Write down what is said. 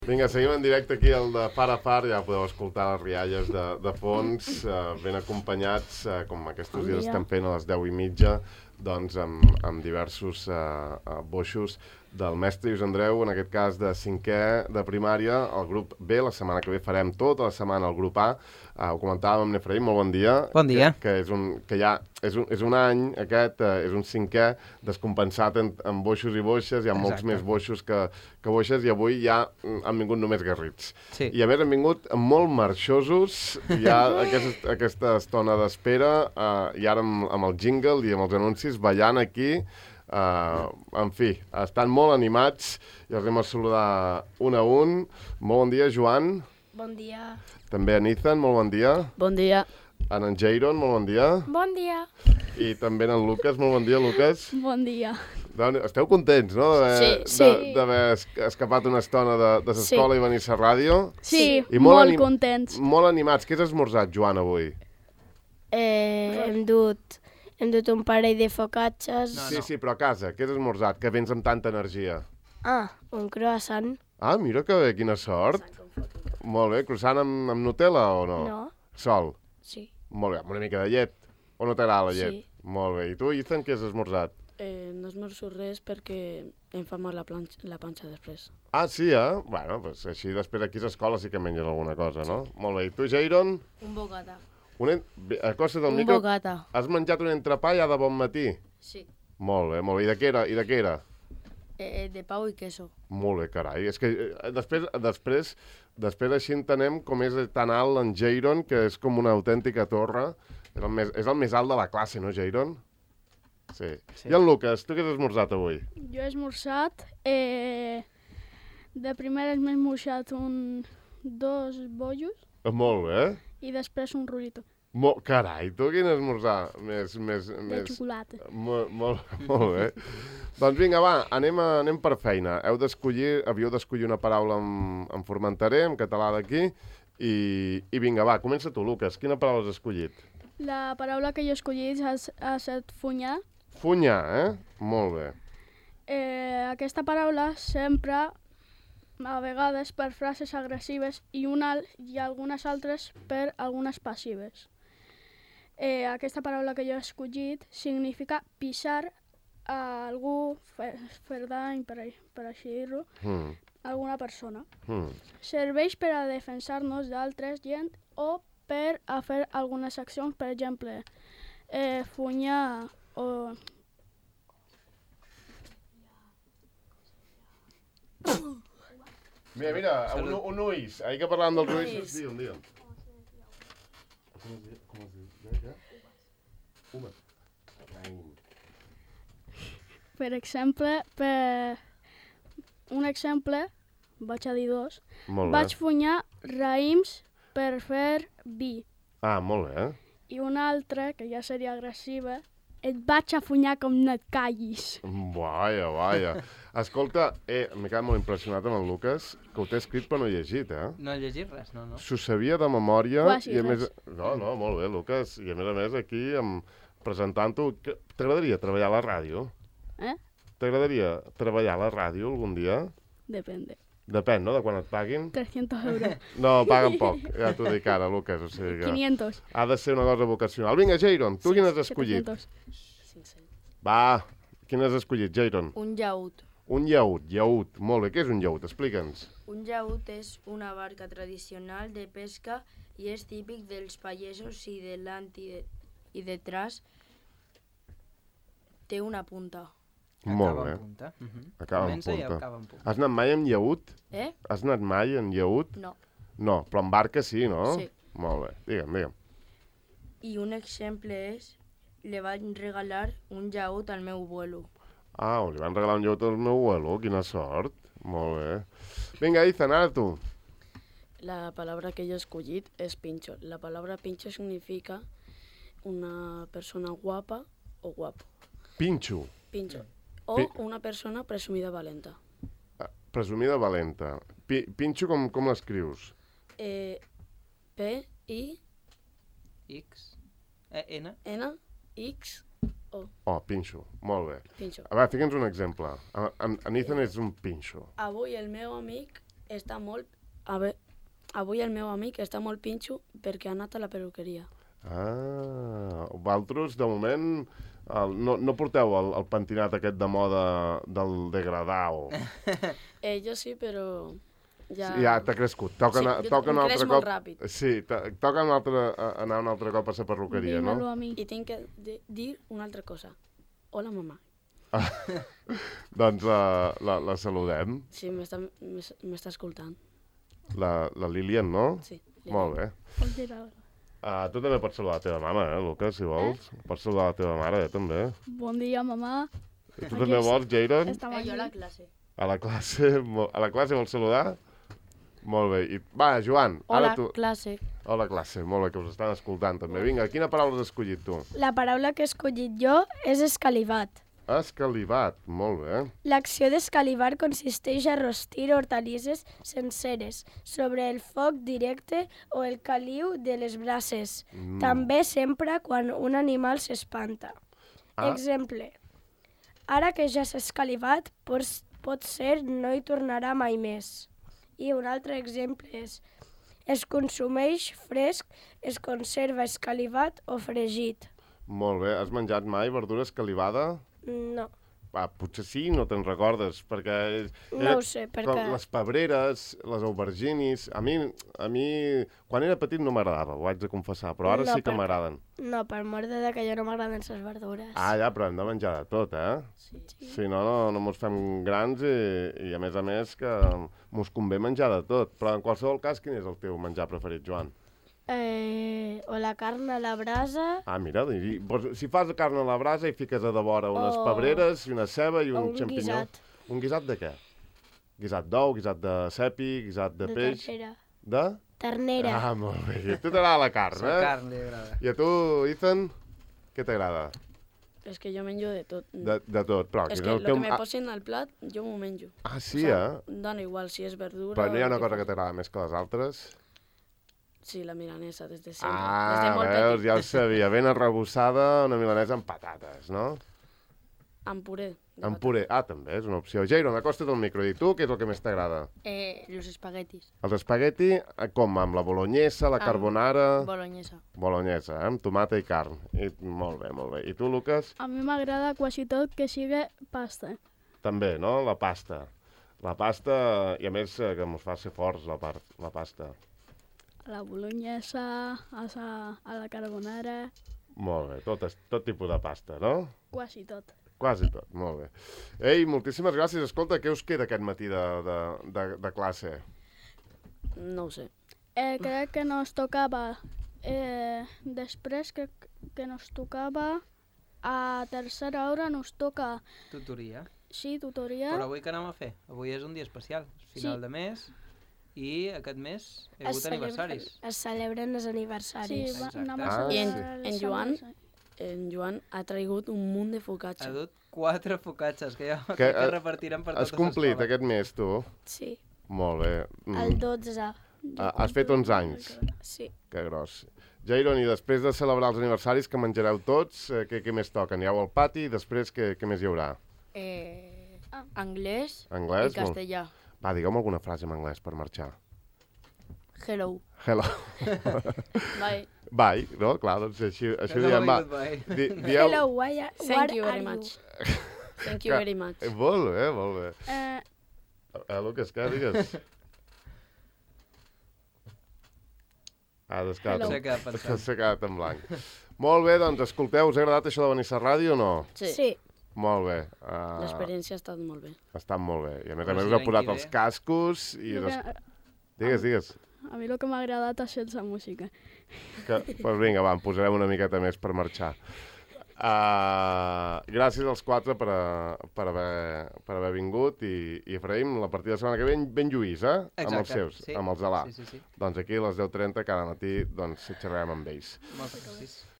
Vinga, seguim en directe aquí al de Far a Far, ja podeu escoltar les rialles de fons, ben acompanyats, com aquests dies estem fent a les 10:30, doncs amb diversos boixos del mestre Lluís Andreu, en aquest cas de 5è de primària, el grup B. La setmana que ve farem tota la setmana el grup A. Ho comentàvem amb Nefraïm, molt bon dia. Bon dia. Que és un any, aquest, és un 5è descompensat en boixos i boixes, hi ha molts més boixos que boixes, i avui ja han vingut només garrits. Sí. I a més han vingut molt marxosos, ja aquesta estona d'espera, i ara amb el jingle i amb els anuncis, ballant aquí. En fi, estan molt animats i els anem a saludar un a un. Molt bon dia, Joan. Bon dia. També en Ethan, molt bon dia. Bon dia. En Jairon, molt bon dia. Bon dia. I també en Lucas, molt bon dia, Lucas. Bon dia. Esteu contents, no?, d'haver escapat una estona de l'escola i venir a la ràdio. Sí, molt contents. Molt animats. Què has esmorzat, Joan, avui? Hem dut un parell de focacces. Sí, però a casa. Què has esmorzat? Que vens amb tanta energia. Un croissant. Mira que bé, quina sort. Molt bé. Croissant amb Nutella o no? No. Sol? Sí. Molt bé, amb una mica de llet. O no t'agrada la llet? Sí. Molt bé. I tu, Ethan, què has esmorzat? No esmorzo res perquè em fa mal la panxa després. Sí, Bueno, doncs així després aquí a l'escola sí que mengen alguna cosa, no? Molt bé. I tu, Jairon? Un bocata. Acosta't al Un micro. bocata. Has menjat un entrepà ja de bon matí? Sí. Molt bé, molt bé. I de què era? De pau i queso. Molt bé, carai. És que després així entenem com és tan alt en Jairon, que és com una autèntica torre. És el més alt de la classe, no, Jairon? Sí. I en Lucas, tu què has esmorzat avui? Jo he esmorzat, de primer m'he esmorzat dos bollos Molt bé. i després un rulito Carai, tu quin esmorzar? de xocolata. Molt bé. Doncs vinga, va, anem per feina. Havíeu d'escollir una paraula en formentarè, en català d'aquí, i vinga, va, comença tu, Lucas. Quina paraula has escollit? La paraula que jo he escollit ha estat funyar. Funyar, Molt bé. Aquesta paraula s'empra a vegades per frases agressives i algunes altres per algunes passives. Aquesta paraula que jo he escollit significa pixar a algú, fer dany, per així dir-ho, alguna persona. Serveix per a defensar-nos d'altres gent o per a fer algunes accions, per exemple, funyar o... Mira, un ulls. Ahir que parlàvem dels ulls, digue'm. Com es diu? Uma. Per exemple, un exemple, vaig a dir dos, vaig funyar raïms per fer vi. Molt bé. I una altra, que ja seria agressiva, et vaig a funyar com no et callis. Vaja. Escolta, m'he quedat molt impressionat amb el Lucas, que ho té escrit però no he llegit, No he llegit res, no. S'ho sabia de memòria. Quasi res. No, molt bé, Lucas. I a més aquí, presentant-ho, t'agradaria treballar a la ràdio? T'agradaria treballar a la ràdio algun dia? Depende. Depèn, no?, de quan et paguin. 300 euros. No, paguen poc, ja t'ho dic ara, Lucas. O sigui que 500. ha de ser una cosa vocacional. Vinga, Jairon, tu quin has escollit? 700. Va, quin has escollit, Jairon? Un llaüt. Un llaüt. Molt bé, què és un llaüt? Explica'ns. Un llaüt és una barca tradicional de pesca i és típic dels pagesos i delant i detrás té una punta. Molt bé. Acaba en punta. Has anat mai en llaüt? Has anat mai en llaüt? No. No, però en barca sí, no? Sí. Molt bé, digue'm. I un exemple és, li vaig regalar un llaüt al meu abuelo. Li van regalar un llaüt al meu abuelo, quina sort. Molt bé. Vinga, Ethan, ara tu. La palabra que yo he escollit es pincho. La palabra pincho significa una persona guapa o guapo. Pinxo. Pincho. O una persona presumida valenta. Presumida valenta. Pinxo com l'escrius? P-I... X... N... N-X-O. Pinxo. Molt bé. Pinxo. A veure, fica'ns un exemple. En Ethan és un pinxo. Avui el meu amic està molt... Avui el meu amic està molt pinxo perquè ha anat a la perruqueria. Vosaltres, de moment, no porteu el pentinat aquest de moda del degradao. Jo sí, però... Ja t'ha crescut. Toca un altre creix molt cop. ràpid. Sí, toca anar un altre cop a la perruqueria, no? Dímelo a mi. I tinc que dir una altra cosa. Hola, mamà. Doncs la saludem. Sí, m'està escoltant. La Lilian, no? Sí. Molt bé. Pots dir alguna cosa? Tu també pots saludar la teva mama, Lucas, si vols. Pots saludar la teva mare, també. Bon dia, mamà. I tu també vols, Jairon? Estem aquí. Jo a la classe. A la classe vols saludar? Molt bé. Va, Joan, ara tu... classe. Hola, classe. Molt bé, que us estan escoltant, també. Vinga, quina paraula has escollit tu? La paraula que he escollit jo és escalivat. Escalivat. Molt bé. L'acció d'escalivar consisteix a rostir hortalisses senceres sobre el foc directe o el caliu de les brases. També s'empra quan un animal s'espanta. Exemple. Ara que ja s'ha escalivat, potser no hi tornarà mai més. I un altre exemple és: es consumeix fresc, es conserva escalivat o fregit. Molt bé. Has menjat mai verdura escalivada? No, Potser sí, no te'n recordes, perquè... no ho sé, com perquè... les pebreres, les auberginis... A mi, quan era petit no m'agradava, ho haig de confessar, però ara No, sí que perquè- m'agraden. No, per mort de que jo no m'agraden les verdures. Ja, però hem de menjar de tot, eh? Sí. Si no, no mos fem grans i a més que mos convé menjar de tot. Però en qualsevol cas, quin és el teu menjar preferit, Joan? O la carn a la brasa Mira, si fas carn a la brasa i fiques a de vora unes pebreres i una ceba i o un un xampinyó. guisat Un guisat de què? Guisat d'ou, guisat de cepi, guisat de peix... ternera. De? Ternera. Molt bé. I a tu t'agrada la carn, La eh? carn li agrada. I a tu, Ethan, què t'agrada? És que jo menjo de tot. De tot, però... És quin que és el el teu... que me posin al plat, jo m'ho menjo. Sí, O sigui, eh? Dona igual si és verdura... Però no hi ha o una el cosa que que t'agrada més que les altres? Sí, la milanesa, des de sempre. Des de molt Veus, petit. ja ho sabia. Ben arrebossada, una milanesa amb patates, no? Amb puré. de Amb patata. puré. També és una opció. Jairon, acosta't al micro. I tu, què és el que més t'agrada? Los espaguetis. Els espagueti, com? Amb la bolognesa, la carbonara... Boloñesa. Bolognesa, amb tomata i carn. Molt bé, molt bé. I tu, Lucas? A mi m'agrada quasi tot que sigui pasta. També, no? La pasta. La pasta, i a més que mos fa ser forts, la pasta. La bolognesa, a la carbonara, Molt bé, tot tipus de pasta, no? quasi tot. Quasi tot, molt bé. Ei, moltíssimes gràcies. Escolta, què us queda aquest matí de classe? No ho sé. Crec que nos tocava, després crec que nos tocava, a tercera hora nos toca, Tutoria. sí, tutoria. Però avui què anem a fer? Avui és un dia especial, final Sí. de mes, i aquest mes hi ha hagut aniversaris. Es celebren els Sí, aniversaris. anem Ah, a sí. celebrar En les Joan? aniversaris. En Joan ha traigut un munt de Ha focaccia. dut 4 focacces que ja Que, que repartirem per Has tota complit l'escola. aquest mes, tu? Sí, Molt bé. el 12. Has fet 11 anys. Sí. Que gros. Jairon, i després de celebrar els aniversaris que menjareu tots, què més toca? Anireu al pati i després què més hi haurà? Anglès Anglès? i castellà. Va, digue'm alguna frase en anglès per marxar. Hello. Hello. Bye. Bye, no? Clar, doncs així ho Hello diem. i Va, goodbye. dieu... Hello, what Thank you are very you? much. Thank you very much. Molt bé, molt bé. Lucas, què digues? Hello. S'ha quedat pensant. S'ha quedat en blanc. Molt bé, doncs escolteu, us ha agradat això de venir a la ràdio o no? Sí. Molt bé. L'experiència ha estat molt bé. Està molt bé. I a més Però us si heu l'any posat que els ve- cascos i... Digues. A mi el que m'ha agradat ha estat la música. Doncs vinga, va, en posarem una miqueta més per marxar. Gràcies als 4 per haver vingut i Efraïm, la partida de setmana que ve ben lluís, amb els seus, sí. amb els de l'A. Sí. Doncs aquí a les 10:30 cada matí doncs xerrarem amb ells. Moltes gràcies.